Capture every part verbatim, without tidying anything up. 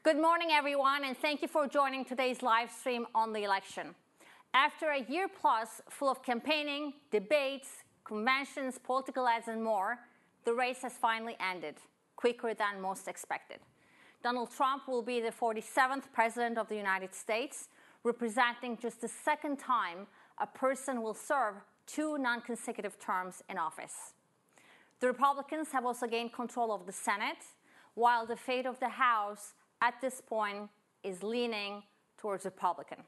Good morning, everyone, and thank you for joining today's live stream on the election. After a year plus full of campaigning, debates, conventions, political ads, and more, the race has finally ended, quicker than most expected. Donald Trump will be the forty-seventh President of the United States, representing just the second time a person will serve two non-consecutive terms in office. The Republicans have also gained control of the Senate, while the fate of the House at this point is leaning towards Republican.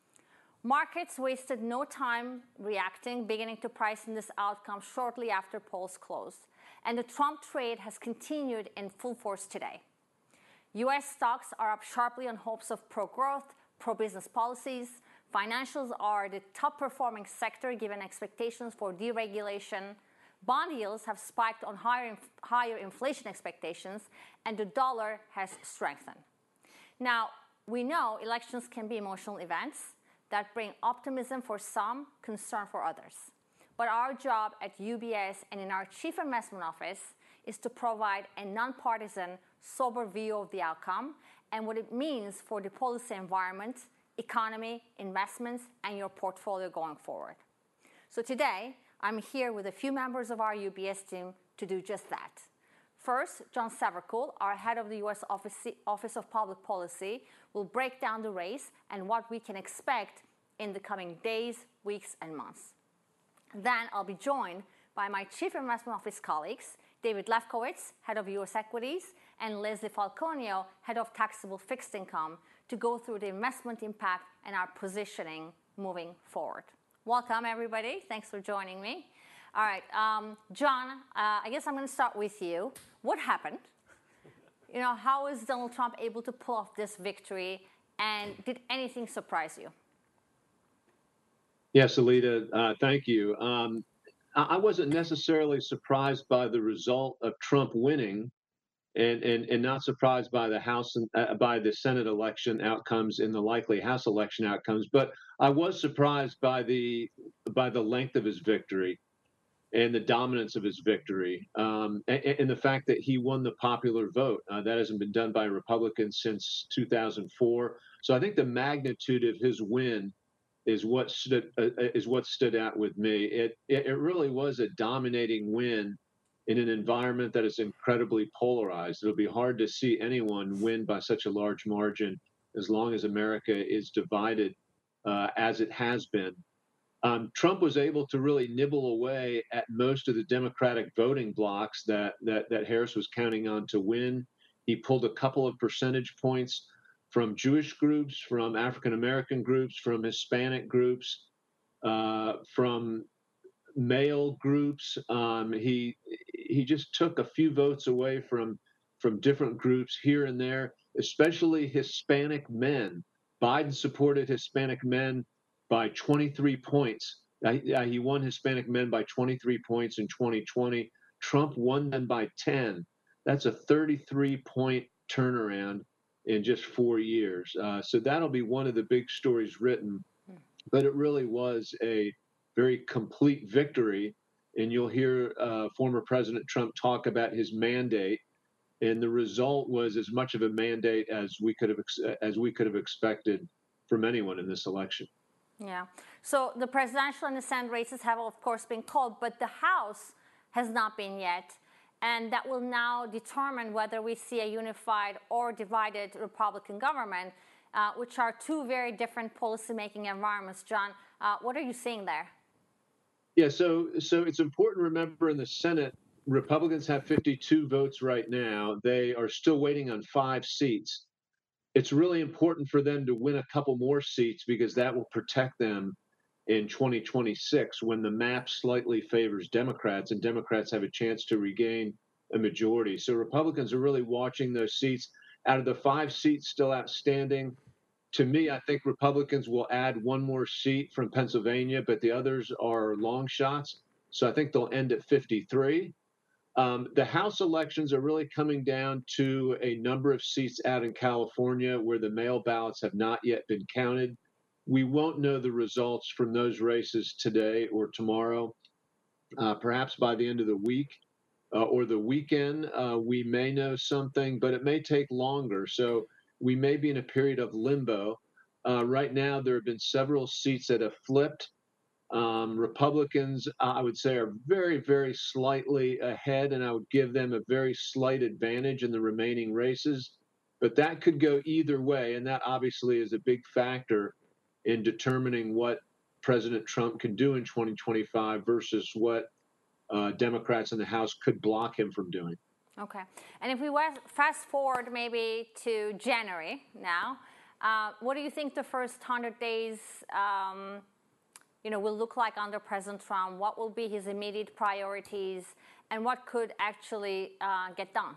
Markets wasted no time reacting, beginning to price in this outcome shortly after polls closed, and the Trump trade has continued in full force today. U S stocks are up sharply on hopes of pro-growth, pro-business policies. Financials are the top-performing sector given expectations for deregulation. Bond yields have spiked on higher, higher inflation expectations, and the dollar has strengthened. Now, we know elections can be emotional events that bring optimism for some, concern for others. But our job at U B S and in our Chief Investment Office is to provide a nonpartisan, sober view of the outcome and what it means for the policy environment, economy, investments, and your portfolio going forward. So today, I'm here with a few members of our U B S team to do just that. First, John Severcool, our head of the U S Office, Office of Public Policy, will break down the race and what we can expect in the coming days, weeks, and months. Then I'll be joined by my Chief Investment Office colleagues, David Lefkowitz, head of U S Equities, and Leslie Falconio, head of Taxable Fixed Income, to go through the investment impact and our positioning moving forward. Welcome, everybody. Thanks for joining me. All right, um, John, uh, I guess I'm going to start with you. What happened? You know, how was Donald Trump able to pull off this victory, and did anything surprise you? Yes, Alita, uh, thank you. Um, I wasn't necessarily surprised by the result of Trump winning, and and, and not surprised by the House and uh, by the Senate election outcomes and the likely House election outcomes. But I was surprised by the by the length of his victory and the dominance of his victory, um, and, and the fact that he won the popular vote. Uh, that hasn't been done by Republicans since two thousand four. So I think the magnitude of his win is what stood uh, is what stood out with me. It, it it really was a dominating win in an environment that is incredibly polarized. It'll be hard to see anyone win by such a large margin as long as America is divided uh, as it has been. Um, Trump was able to really nibble away at most of the Democratic voting blocks that that that Harris was counting on to win. He pulled a couple of percentage points from Jewish groups, from African American groups, from Hispanic groups, uh, from male groups. Um, he he just took a few votes away from from different groups here and there, especially Hispanic men. Biden supported Hispanic men by twenty-three points. Uh, he won Hispanic men by twenty-three points in twenty twenty. Trump won them by ten. That's a thirty-three point turnaround in just four years. Uh, so that'll be one of the big stories written. But it really was a very complete victory. And you'll hear uh, former President Trump talk about his mandate. And the result was as much of a mandate as we could have as we could have expected from anyone in this election. Yeah. So the presidential and the Senate races have, of course, been called, but the House has not been yet. And that will now determine whether we see a unified or divided Republican government, uh, which are two very different policymaking environments. John, uh, what are you seeing there? Yeah, so so it's important to remember in the Senate, Republicans have fifty-two votes right now. They are still waiting on five seats. It's really important for them to win a couple more seats because that will protect them in twenty twenty-six when the map slightly favors Democrats and Democrats have a chance to regain a majority. So Republicans are really watching those seats. Out of the five seats still outstanding, to me, I think Republicans will add one more seat from Pennsylvania, but the others are long shots. So I think they'll end at fifty-three. Um, the House elections are really coming down to a number of seats out in California where the mail ballots have not yet been counted. We won't know the results from those races today or tomorrow. Uh, perhaps by the end of the week uh, or the weekend, uh, we may know something, but it may take longer. So we may be in a period of limbo. Uh, right now, there have been several seats that have flipped. Um, Republicans, I would say, are very, very slightly ahead, and I would give them a very slight advantage in the remaining races. But that could go either way, and that obviously is a big factor in determining what President Trump can do in twenty twenty-five versus what uh, Democrats in the House could block him from doing. Okay. And if we fast forward maybe to January now, uh, what do you think the first one hundred days um, you know, will look like under President Trump? What will be his immediate priorities, and what could actually uh, get done?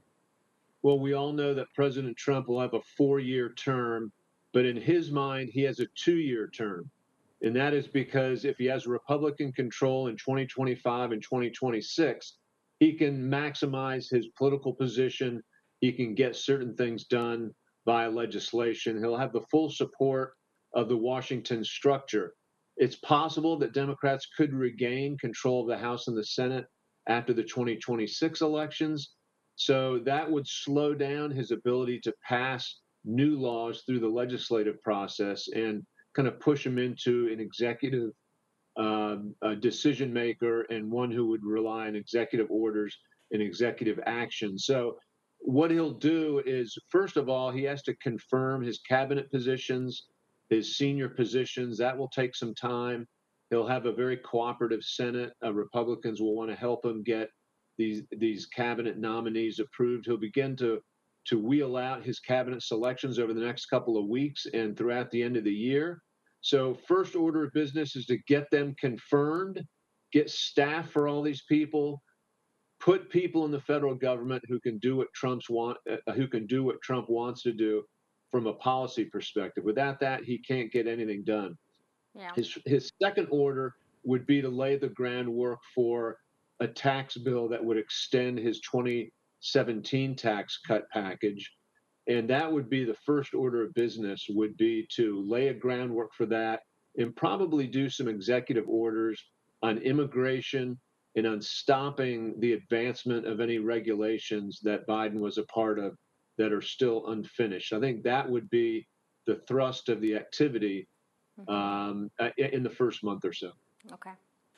Well, we all know that President Trump will have a four-year term, but in his mind, he has a two-year term. And that is because if he has Republican control in twenty twenty-five and twenty twenty-six, he can maximize his political position. He can get certain things done via legislation. He'll have the full support of the Washington structure. It's possible that Democrats could regain control of the House and the Senate after the twenty twenty-six elections. So that would slow down his ability to pass new laws through the legislative process and kind of push him into an executive um, a decision maker and one who would rely on executive orders and executive action. So what he'll do is, first of all, he has to confirm his cabinet positions, his senior positions. That will take some time. He'll have a very cooperative Senate. Uh, Republicans will want to help him get these these cabinet nominees approved. He'll begin to to wheel out his cabinet selections over the next couple of weeks and throughout the end of the year. So first order of business is to get them confirmed, get staff for all these people, put people in the federal government who can do what Trump's want, uh, who can do what Trump wants to do from a policy perspective. Without that, he can't get anything done. Yeah. His his second order would be to lay the groundwork for a tax bill that would extend his twenty seventeen tax cut package. And that would be the first order of business, would be to lay a groundwork for that and probably do some executive orders on immigration and on stopping the advancement of any regulations that Biden was a part of that are still unfinished. I think that would be the thrust of the activity mm-hmm. um, in the first month or so. Okay.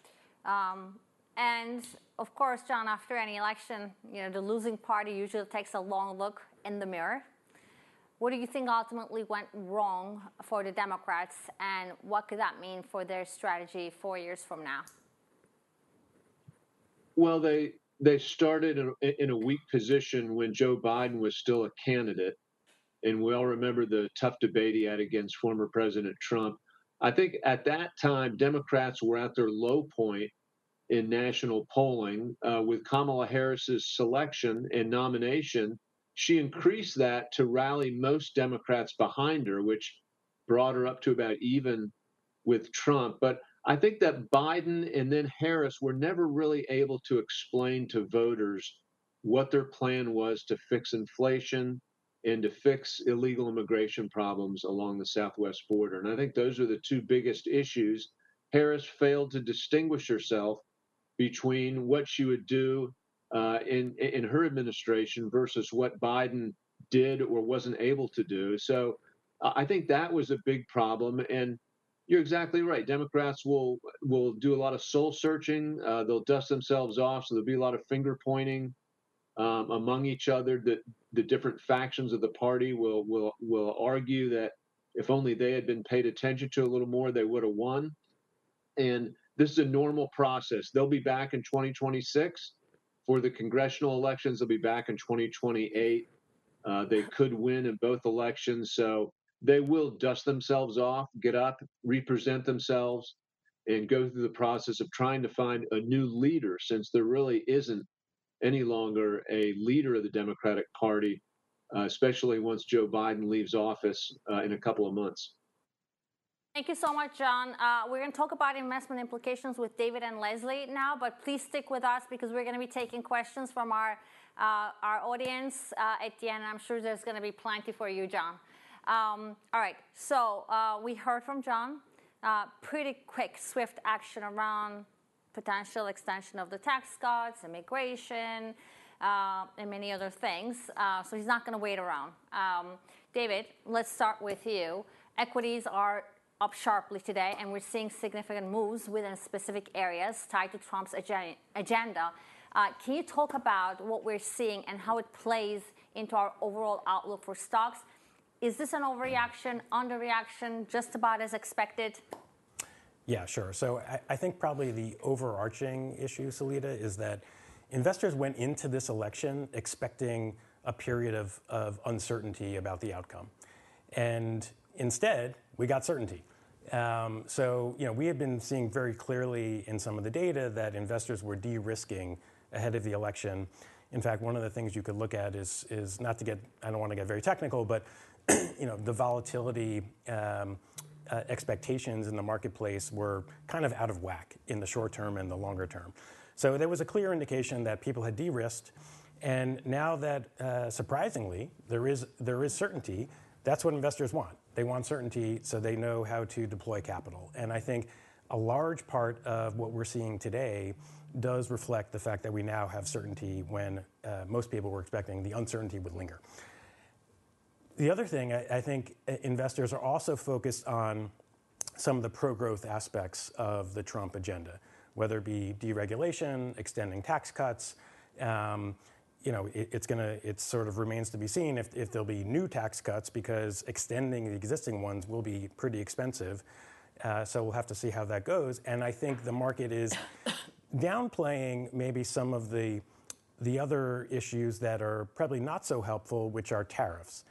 Um, and of course, John, after any election, you know, the losing party usually takes a long look in the mirror. What do you think ultimately went wrong for the Democrats, and what could that mean for their strategy four years from now? Well, they they started in, in a weak position when Joe Biden was still a candidate, and we all remember the tough debate he had against former President Trump. I think at that time, Democrats were at their low point in national polling. Uh, with Kamala Harris's selection and nomination, she increased that to rally most Democrats behind her, which brought her up to about even with Trump. But I think that Biden and then Harris were never really able to explain to voters what their plan was to fix inflation and to fix illegal immigration problems along the southwest border. And I think those are the two biggest issues. Harris failed to distinguish herself between what she would do uh, in in her administration versus what Biden did or wasn't able to do. So uh, I think that was a big problem. And you're exactly right. Democrats will will do a lot of soul searching. Uh, they'll dust themselves off. So there'll be a lot of finger pointing um, among each other. That the different factions of the party will will will argue that if only they had been paid attention to a little more, they would have won. And this is a normal process. They'll be back in twenty twenty-six for the congressional elections. They'll be back in twenty twenty-eight. Uh, they could win in both elections. So they will dust themselves off, get up, represent themselves, and go through the process of trying to find a new leader, since there really isn't any longer a leader of the Democratic Party, uh, especially once Joe Biden leaves office uh, in a couple of months. Thank you so much, John. Uh, we're going to talk about investment implications with David and Leslie now, but please stick with us because we're going to be taking questions from our uh, our audience uh, at the end. I'm sure there's going to be plenty for you, John. Um, all right, so uh, we heard from John. Uh, pretty quick, swift action around potential extension of the tax cuts, immigration, uh, and many other things. Uh, so he's not going to wait around. Um, David, let's start with you. Equities are up sharply today, and we're seeing significant moves within specific areas tied to Trump's agenda. Uh, can you talk about what we're seeing and how it plays into our overall outlook for stocks? Is this an overreaction, underreaction, just about as expected? Yeah, sure. So I, I think probably the overarching issue, Salita, is that investors went into this election expecting a period of, of uncertainty about the outcome. And instead, we got certainty. Um, so, you know, we have been seeing very clearly in some of the data that investors were de-risking ahead of the election. In fact, one of the things you could look at is, is not to get, I don't want to get very technical, but, you know, the volatility um, uh, expectations in the marketplace were kind of out of whack in the short term and the longer term. So there was a clear indication that people had de-risked. And now that, uh, surprisingly, there is, there is certainty, that's what investors want. They want certainty so they know how to deploy capital. And I think a large part of what we're seeing today does reflect the fact that we now have certainty when uh, most people were expecting the uncertainty would linger. The other thing, I, I think investors are also focused on some of the pro-growth aspects of the Trump agenda, whether it be deregulation, extending tax cuts. Um, you know, it, it's going to, it sort of remains to be seen if, if there'll be new tax cuts, because extending the existing ones will be pretty expensive. Uh, so we'll have to see how that goes. And I think the market is downplaying maybe some of the, the other issues that are probably not so helpful, which are tariffs.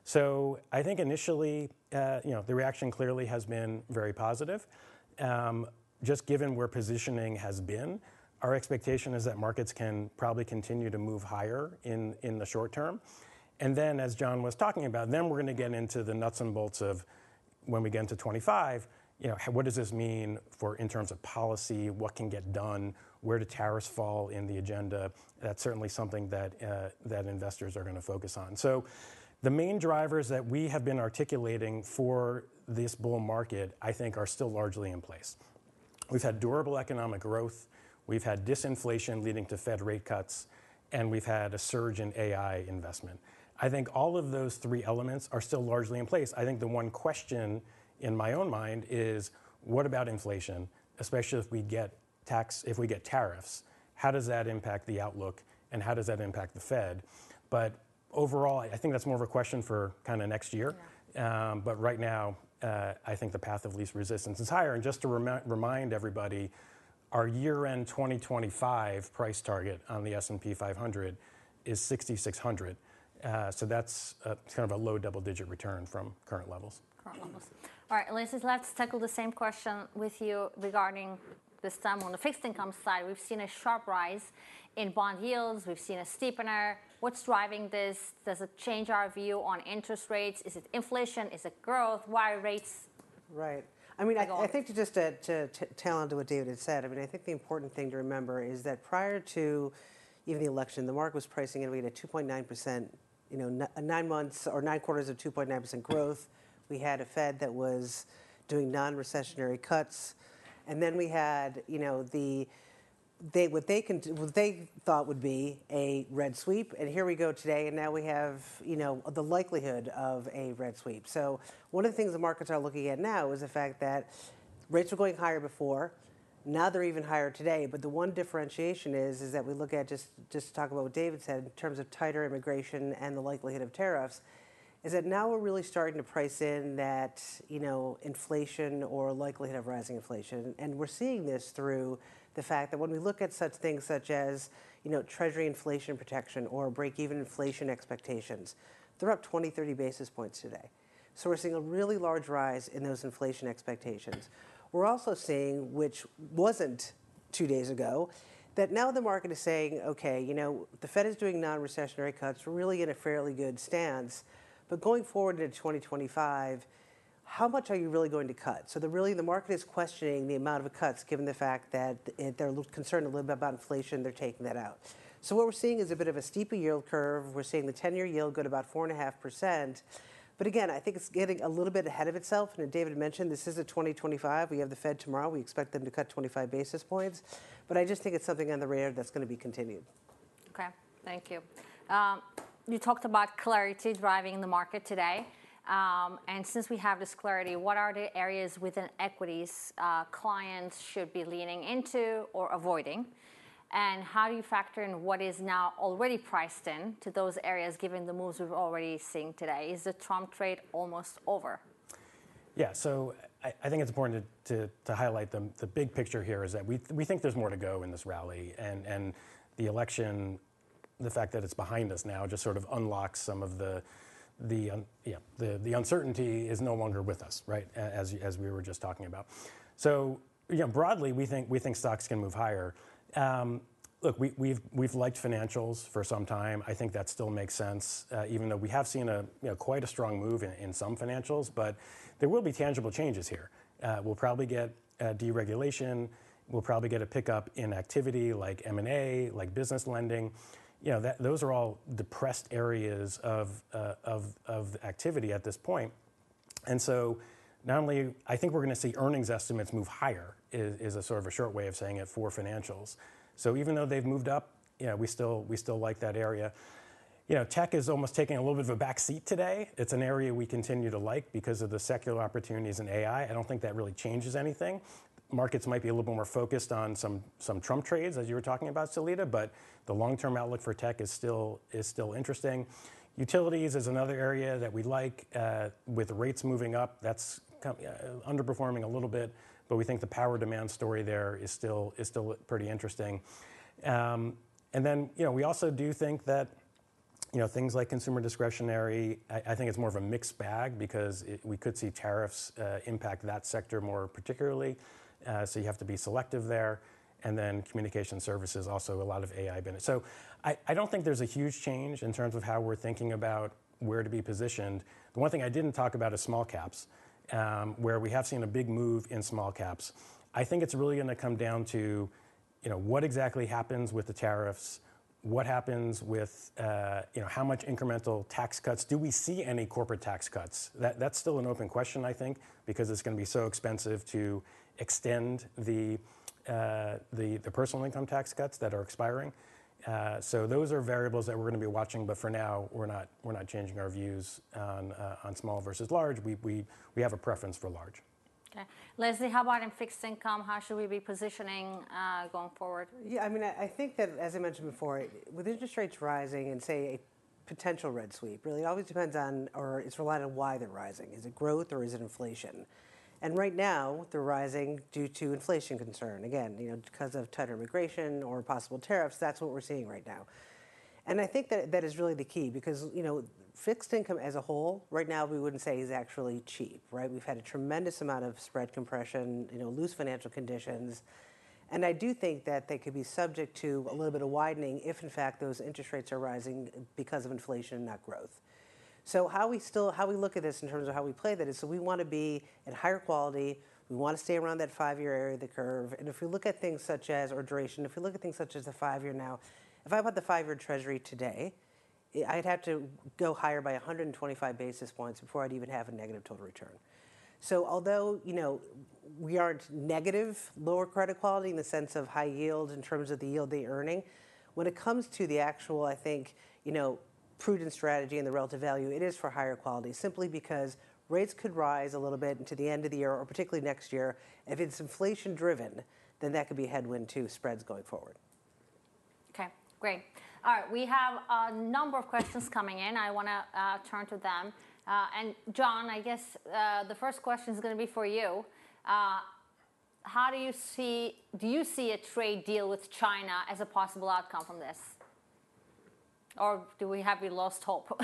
So I think initially, uh, you know, the reaction clearly has been very positive. Um, just given where positioning has been, our expectation is that markets can probably continue to move higher in, in the short term. And then, as John was talking about, then we're going to get into the nuts and bolts of when we get into twenty-five, you know, what does this mean for in terms of policy, what can get done, where do tariffs fall in the agenda? That's certainly something that, uh, that investors are going to focus on. So the main drivers that we have been articulating for this bull market, I think, are still largely in place. We've had durable economic growth. We've had disinflation leading to Fed rate cuts, and we've had a surge in A I investment. I think all of those three elements are still largely in place. I think the one question in my own mind is, what about inflation, especially if we get tax, if we get tariffs? How does that impact the outlook, and how does that impact the Fed? But overall, I think that's more of a question for kind of next year. Yeah. Um, but right now, uh, I think the path of least resistance is higher. And just to rem- remind everybody, our year-end twenty twenty-five price target on the S and P five hundred is sixty-six hundred. Uh, so that's a, kind of a low double-digit return from current levels. Current levels. All right, Lyndsey, let's tackle the same question with you regarding this time on the fixed income side. We've seen a sharp rise in bond yields. We've seen a steepener. What's driving this? Does it change our view on interest rates? Is it inflation? Is it growth? Why are rates? Right. I mean, I, I think to just to, to, to tail onto what David had said, I mean, I think the important thing to remember is that prior to even the election, the market was pricing in, we had a two point nine percent, you know, nine months or nine quarters of two point nine percent growth. We had a Fed that was doing non-recessionary cuts. And then we had, you know, the they what they can what they thought would be a red sweep, and here we go today, and now we have, you know, the likelihood of a red sweep. So one of the things the markets are looking at now is the fact that rates were going higher before, now they're even higher today. But the one differentiation is is that we look at just just to talk about what David said in terms of tighter immigration and the likelihood of tariffs, is that now we're really starting to price in that, you know, inflation or likelihood of rising inflation, and we're seeing this through the fact that when we look at such things such as, you know, Treasury inflation protection or break-even inflation expectations, they're up twenty, thirty basis points today. So we're seeing a really large rise in those inflation expectations. We're also seeing, which wasn't two days ago, that now the market is saying, okay, you know, the Fed is doing non-recessionary cuts. We're really in a fairly good stance. But going forward into twenty twenty-five, how much are you really going to cut? So the really the market is questioning the amount of cuts, given the fact that it, they're concerned a little bit about inflation. They're taking that out. So what we're seeing is a bit of a steeper yield curve. We're seeing the ten-year yield go to about four and a half percent. But again, I think it's getting a little bit ahead of itself. And as David mentioned, this is a twenty twenty-five. We have the Fed tomorrow. We expect them to cut twenty-five basis points. But I just think it's something on the radar that's going to be continued. Okay, thank you. Um, you talked about clarity driving the market today. Um, and since we have this clarity, what are the areas within equities uh, clients should be leaning into or avoiding? And how do you factor in what is now already priced in to those areas given the moves we've already seen today? Is the Trump trade almost over? Yeah, so I, I think it's important to, to, to highlight the, the big picture here is that we, we think there's more to go in this rally. And, and the election, the fact that it's behind us now just sort of unlocks some of the The, um, yeah, the, the uncertainty is no longer with us, right, as, as we were just talking about. So, you know, broadly, we think, we think stocks can move higher. Um, look, we, we've, we've liked financials for some time. I think that still makes sense, uh, even though we have seen a, you know, quite a strong move in, in some financials, but there will be tangible changes here. Uh, we'll probably get uh, deregulation. We'll probably get a pickup in activity like M and A, like business lending. You know, that, those are all depressed areas of, uh, of, of activity at this point. And so not only, I think we're going to see earnings estimates move higher is, is a sort of a short way of saying it for financials. So even though they've moved up, you know, we still, we still like that area. You know, tech is almost taking a little bit of a back seat today. It's an area we continue to like because of the secular opportunities in A I. I don't think that really changes anything. Markets might be a little bit more focused on some, some Trump trades, as you were talking about, Salita, but the long-term outlook for tech is still, is still interesting. Utilities is another area that we like. Uh, with rates moving up, that's come, uh, underperforming a little bit, but we think the power demand story there is still, is still pretty interesting. Um, and then, you know, we also do think that, you know, things like consumer discretionary, I, I think it's more of a mixed bag because it, we could see tariffs uh, impact that sector more particularly. Uh, so you have to be selective there. And then communication services, also a lot of A I benefits. So I, I don't think there's a huge change in terms of how we're thinking about where to be positioned. The one thing I didn't talk about is small caps, um, where we have seen a big move in small caps. I think it's really going to come down to, you know, what exactly happens with the tariffs, what happens with, uh, you know, how much incremental tax cuts? Do we see any corporate tax cuts? That, that's still an open question, I think, because it's going to be so expensive to extend the, uh, the, the personal income tax cuts that are expiring. Uh, so those are variables that we're going to be watching, but for now, we're not, we're not changing our views on, uh, on small versus large. We, we, we have a preference for large. Okay. Leslie, how about in fixed income? How should we be positioning uh, going forward? Yeah, I mean, I, I think that, as I mentioned before, with interest rates rising and, say, a potential red sweep, really it always depends on, or it's reliant on why they're rising. Is it growth or is it inflation? And right now, they're rising due to inflation concern. Again, you know, because of tighter immigration or possible tariffs, that's what we're seeing right now. And I think that that is really the key because, you know, fixed income as a whole, right now we wouldn't say is actually cheap, right? We've had a tremendous amount of spread compression, you know, loose financial conditions. And I do think that they could be subject to a little bit of widening if, in fact, those interest rates are rising because of inflation, not growth. So how we still, how we look at this in terms of how we play that is, so we want to be at higher quality. We want to stay around that five-year area of the curve. And if we look at things such as, or duration, if we look at things such as the five-year now, if I bought the five-year Treasury today, I'd have to go higher by one hundred twenty-five basis points before I'd even have a negative total return. So although, you know, we aren't negative lower credit quality in the sense of high yield in terms of the yield they're earning, when it comes to the actual, I think, you know, prudent strategy and the relative value, it is for higher quality simply because rates could rise a little bit into the end of the year or particularly next year. If it's inflation driven, then that could be a headwind to spreads going forward. Okay, great. All right, we have a number of questions coming in. I want to uh, turn to them. Uh, and John, I guess uh, the first question is going to be for you. Uh, how do you see, do you see a trade deal with China as a possible outcome from this? Or do we have we lost hope?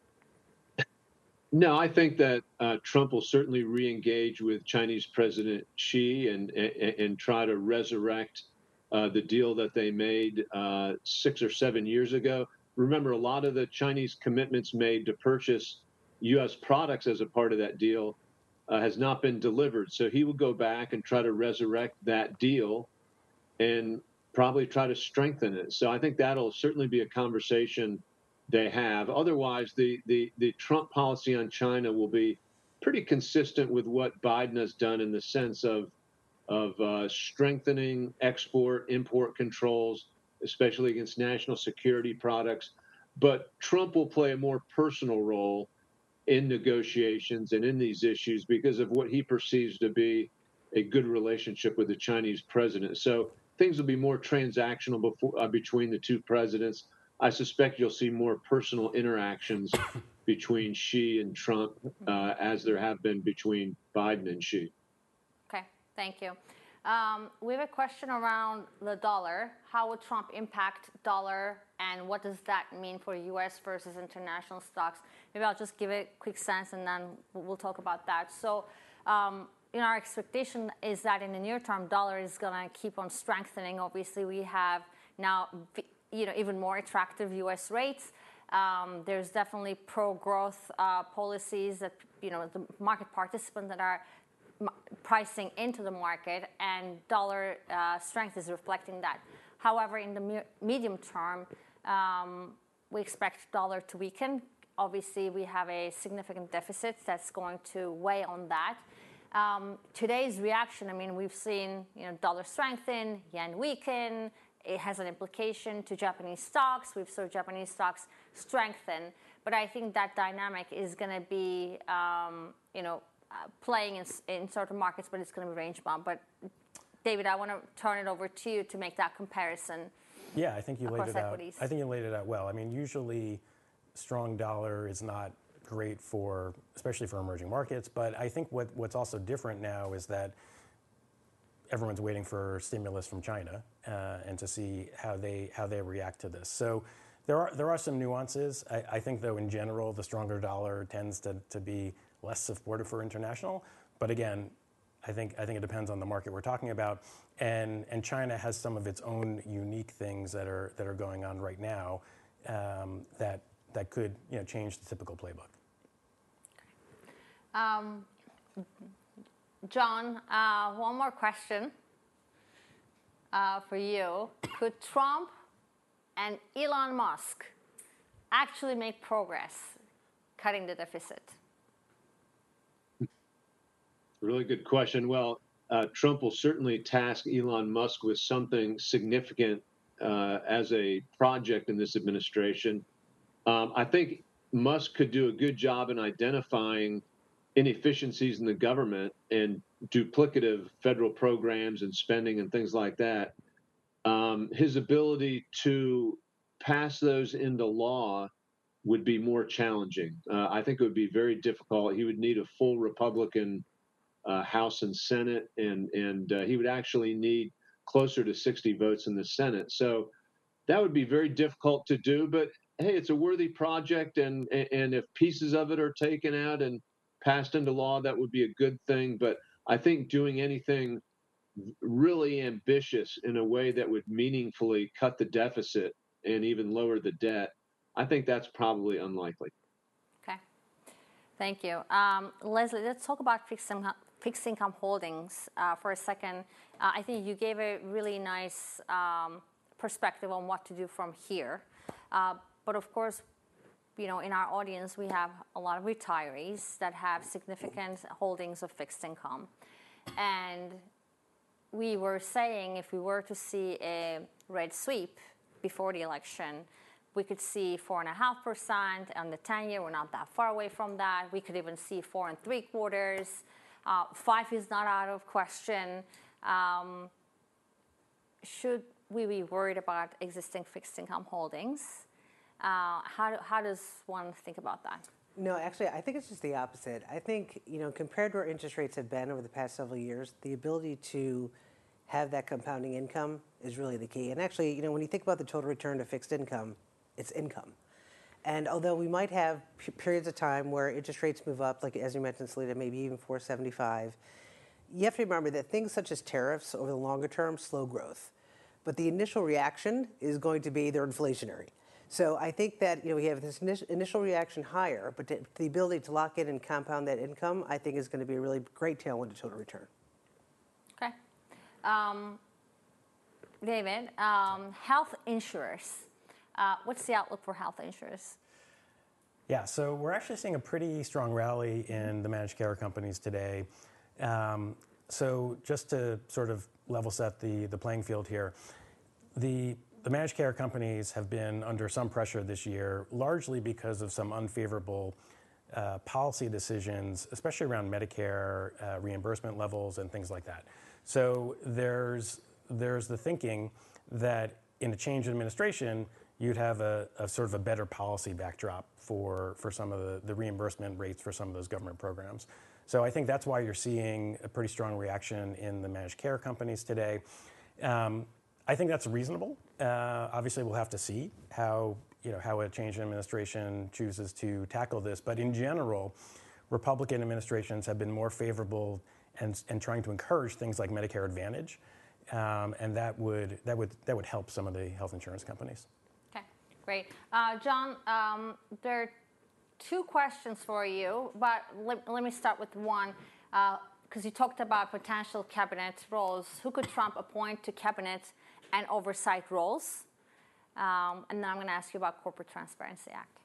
No, I think that uh, Trump will certainly re-engage with Chinese President Xi and, and, and try to resurrect uh, the deal that they made uh, six or seven years ago. Remember, a lot of the Chinese commitments made to purchase U S products as a part of that deal uh, has not been delivered. So he will go back and try to resurrect that deal and probably try to strengthen it. So I think that'll certainly be a conversation they have. Otherwise, the, the, the Trump policy on China will be pretty consistent with what Biden has done in the sense of, of uh, strengthening export, import controls, especially against national security products. but Trump will play a more personal role in negotiations and in these issues because of what he perceives to be a good relationship with the Chinese president. So things will be more transactional before, uh, between the two presidents. I suspect you'll see more personal interactions between Xi and Trump uh, as there have been between Biden and Xi. Okay, thank you. Um, we have a question around the dollar. How would Trump impact dollar, and what does that mean for U S versus international stocks? Maybe I'll just give it a quick sense, and then we'll talk about that. So, um, you know, our expectation is that in the near term, dollar is going to keep on strengthening. Obviously, we have now, you know, even more attractive U S rates. Um, there's definitely pro-growth uh, policies that, you know, the market participants that are pricing into the market, and dollar uh, strength is reflecting that. However, in the me medium term, um, we expect dollar to weaken. Obviously, we have a significant deficit that's going to weigh on that. Um, today's reaction, I mean, we've seen, you know, dollar strengthen, yen weaken. It has an implication to Japanese stocks. We've seen Japanese stocks strengthen. But I think that dynamic is going to be, um, you know, Uh, playing in, in certain markets, but it's going to be range bound. But David, I want to turn it over to you to make that comparison. Yeah, I think you laid it equities. out. I think you laid it out well. I mean, usually, strong dollar is not great for, especially for emerging markets. But I think what, what's also different now is that everyone's waiting for stimulus from China uh, and to see how they how they react to this. So there are there are some nuances. I, I think, though, in general, the stronger dollar tends to to be less supportive for international, but again, I think I think it depends on the market we're talking about, and and China has some of its own unique things that are that are going on right now um, that that could, you know, change the typical playbook. Um, John, uh, one more question uh, for you. Could Trump and Elon Musk actually make progress cutting the deficit? Really good question. Well, uh, Trump will certainly task Elon Musk with something significant uh, as a project in this administration. Um, I think Musk could do a good job in identifying inefficiencies in the government and duplicative federal programs and spending and things like that. Um, his ability to pass those into law would be more challenging. Uh, I think it would be very difficult. He would need a full Republican Uh, House and Senate, and and uh, he would actually need closer to sixty votes in the Senate. So that would be very difficult to do. But hey, it's a worthy project, and and if pieces of it are taken out and passed into law, that would be a good thing. But I think doing anything really ambitious in a way that would meaningfully cut the deficit and even lower the debt, I think that's probably unlikely. Okay, thank you, um, Leslie. Let's talk about fixed income. Fixed income holdings uh, for a second. Uh, I think you gave a really nice um, perspective on what to do from here. Uh, but of course, you know, in our audience, we have a lot of retirees that have significant holdings of fixed income. And we were saying if we were to see a red sweep before the election, we could see four and a half percent on the ten year. We're not that far away from that. We could even see four and three quarters. Uh, five is not out of question. Um, should we be worried about existing fixed income holdings? Uh, how, how does one think about that? No, actually, I think it's just the opposite. I think, you know, compared to where interest rates have been over the past several years, the ability to have that compounding income is really the key. And actually, you know, when you think about the total return to fixed income, it's income. And although we might have p- periods of time where interest rates move up, like as you mentioned, Salita, maybe even four seventy-five, you have to remember that things such as tariffs over the longer term slow growth. But the initial reaction is going to be they're inflationary. So I think that, you know, we have this initial reaction higher, but to, the ability to lock in and compound that income, I think is going to be a really great tailwind to total return. Okay. Um, David, um, health insurers. Uh, what's the outlook for health insurers? Yeah, so we're actually seeing a pretty strong rally in the managed care companies today. Um, so just to sort of level set the, the playing field here, the the managed care companies have been under some pressure this year, largely because of some unfavorable uh, policy decisions, especially around Medicare uh, reimbursement levels and things like that. So there's there's the thinking that in a change in administration, you'd have a, a sort of a better policy backdrop for, for some of the, the reimbursement rates for some of those government programs. So I think that's why you're seeing a pretty strong reaction in the managed care companies today. Um, I think that's reasonable. Uh, obviously, we'll have to see how, you know, how a change in administration chooses to tackle this. But in general, Republican administrations have been more favorable and, and trying to encourage things like Medicare Advantage. Um, and that would, that, would, that would help some of the health insurance companies. Okay, great. Uh, John, um, there are two questions for you, but let, let me start with one, because uh, you talked about potential cabinet roles. Who could Trump appoint to cabinet and oversight roles? Um, and then I'm going to ask you about Corporate Transparency Act.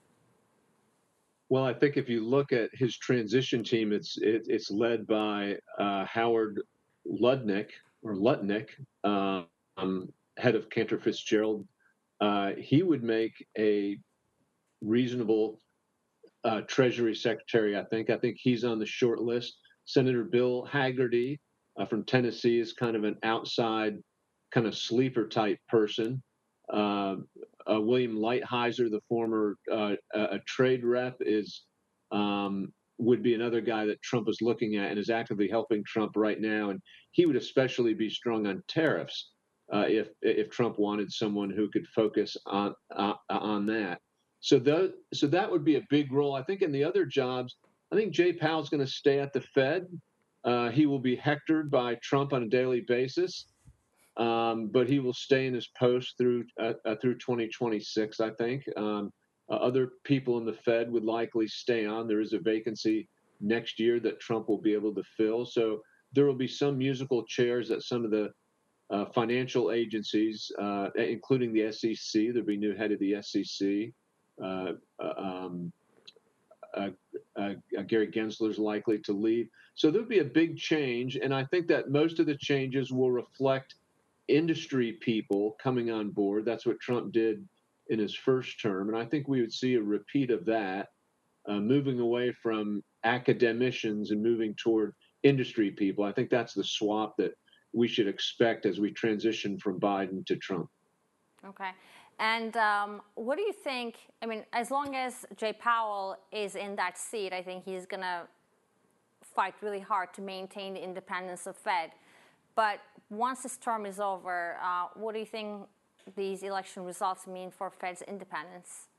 Well, I think if you look at his transition team, it's it, it's led by uh, Howard Lutnick, or Lutnick, uh, um, head of Cantor Fitzgerald. Uh, he would make a reasonable uh, Treasury Secretary, I think. I think he's on the short list. Senator Bill Hagerty uh, from Tennessee is kind of an outside, kind of sleeper type person. Uh, uh, William Lighthizer, the former uh, a trade rep, is um, would be another guy that Trump is looking at and is actively helping Trump right now. And he would especially be strong on tariffs uh, if if Trump wanted someone who could focus on uh, on that. So the, so that would be a big role. I think in the other jobs, I think Jay Powell's going to stay at the Fed. Uh, he will be hectored by Trump on a daily basis. Um, but he will stay in his post through uh, uh, through twenty twenty-six, I think. Um, uh, other people in the Fed would likely stay on. There is a vacancy next year that Trump will be able to fill. So there will be some musical chairs at some of the uh, financial agencies, uh, including the S E C. There'll be new head of the S E C. Uh, um, uh, uh, Gary Gensler is likely to leave. So there'll be a big change. And I think that most of the changes will reflect industry people coming on board. That's what Trump did in his first term. And I think we would see a repeat of that, uh, moving away from academicians and moving toward industry people. I think that's the swap that we should expect as we transition from Biden to Trump. Okay. And um, what do you think? I mean, as long as Jay Powell is in that seat, I think he's going to fight really hard to maintain the independence of Fed. But once this term is over, uh, what do you think these election results mean for Fed's independence?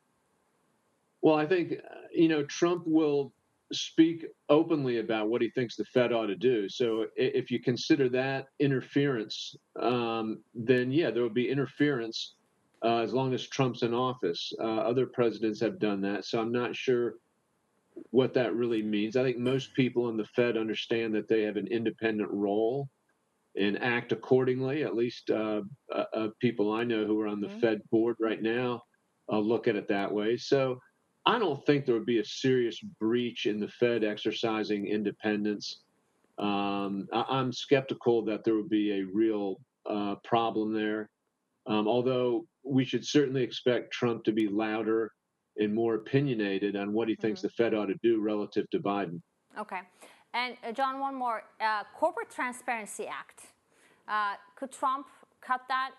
Well, I think, you know, Trump will speak openly about what he thinks the Fed ought to do. So if you consider that interference, um, then, yeah, there will be interference uh, as long as Trump's in office. Uh, other presidents have done that. So I'm not sure what that really means. I think most people in the Fed understand that they have an independent role and act accordingly. At least uh, uh, uh, people I know who are on the mm-hmm. Fed board right now uh, look at it that way. So I don't think there would be a serious breach in the Fed exercising independence. Um, I- I'm skeptical that there would be a real uh, problem there. Um, although we should certainly expect Trump to be louder and more opinionated on what he mm-hmm. thinks the Fed ought to do relative to Biden. Okay. And uh, John, one more. Uh, Corporate Transparency Act. Uh, could Trump cut that?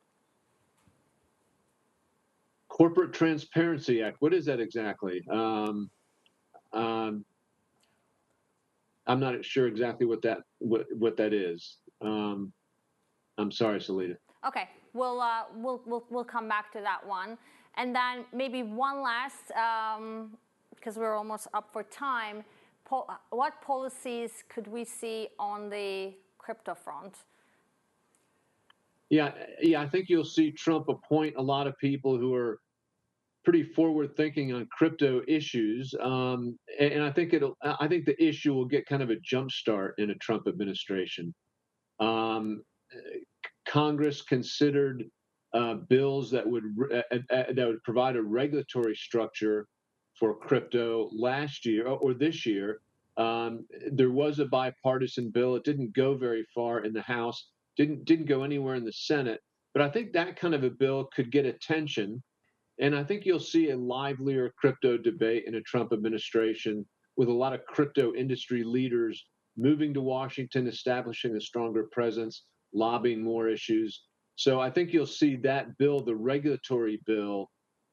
Corporate Transparency Act. What is that exactly? Um, um, I'm not sure exactly what that what, what that is. Um, I'm sorry, Salita. Okay, we'll, uh, we'll we'll we'll come back to that one, and then maybe one last, because um, we're almost up for time. Po- what policies could we see on the crypto front? Yeah, yeah, I think you'll see Trump appoint a lot of people who are pretty forward-thinking on crypto issues, um, and, and I think it'll. I think the issue will get kind of a jump start in a Trump administration. Um, Congress considered uh, bills that would uh, uh, that would provide a regulatory structure for crypto last year or this year. Um, there was a bipartisan bill. It didn't go very far in the House. Didn't didn't go anywhere in the Senate. But I think that kind of a bill could get attention. And I think you'll see a livelier crypto debate in a Trump administration with a lot of crypto industry leaders moving to Washington, establishing a stronger presence, lobbying more issues. So I think you'll see that bill, the regulatory bill,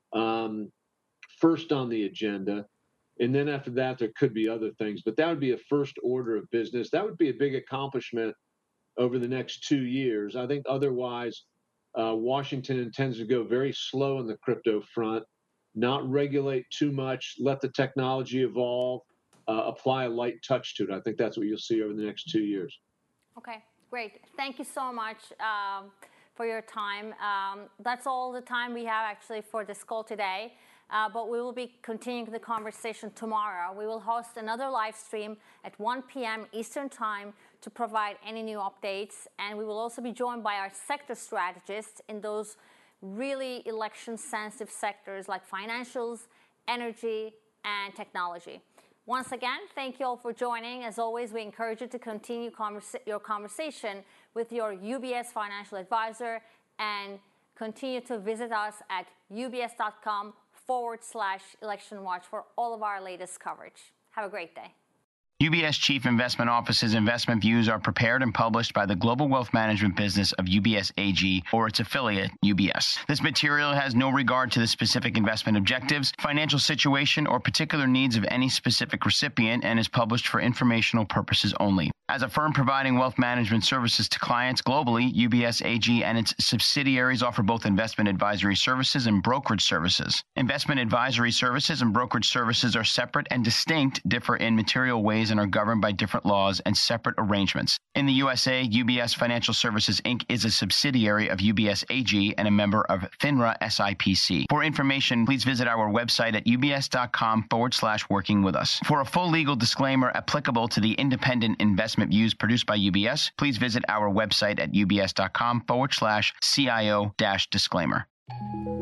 um, first on the agenda. And then after that, there could be other things. But that would be a first order of business. That would be a big accomplishment over the next two years. I think otherwise, uh, Washington intends to go very slow on the crypto front, not regulate too much, let the technology evolve, uh, apply a light touch to it. I think that's what you'll see over the next two years. Okay, great. Thank you so much um, for your time. Um, that's all the time we have actually for this call today. Uh, but we will be continuing the conversation tomorrow. We will host another live stream at one p m Eastern Time to provide any new updates. And we will also be joined by our sector strategists in those really election-sensitive sectors like financials, energy, and technology. Once again, thank you all for joining. As always, we encourage you to continue conversa- your conversation with your U B S financial advisor and continue to visit us at ubs.com forward slash election watch for all of our latest coverage. Have a great day. U B S Chief Investment Office's investment views are prepared and published by the global wealth management business of U B S A G or its affiliate, U B S. This material has no regard to the specific investment objectives, financial situation, or particular needs of any specific recipient and is published for informational purposes only. As a firm providing wealth management services to clients globally, U B S A G and its subsidiaries offer both investment advisory services and brokerage services. Investment advisory services and brokerage services are separate and distinct, differ in material ways, and are governed by different laws and separate arrangements. In the U S A, U B S Financial Services, Incorporated is a subsidiary of U B S A G and a member of FINRA S I P C. For information, please visit our website at ubs.com forward slash working with us. For a full legal disclaimer applicable to the independent investment views produced by U B S, please visit our website at ubs.com forward slash CIO dash disclaimer.